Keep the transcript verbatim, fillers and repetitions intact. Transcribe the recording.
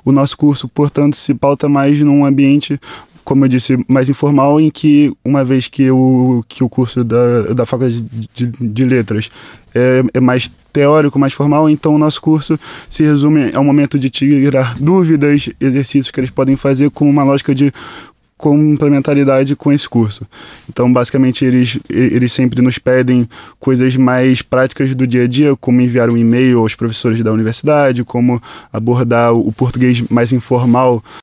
o nosso curso, portanto, se pauta mais num ambiente, como eu disse, mais informal, em que, uma vez que o, que o curso da, da Faculdade de, de Letras é, é mais teórico, mais formal, então o nosso curso se resume ao momento de tirar dúvidas, exercícios que eles podem fazer com uma lógica de complementaridade com esse curso. Então, basicamente, eles, eles sempre nos pedem coisas mais práticas do dia a dia, como enviar um e-mail aos professores da universidade, como abordar o português mais informal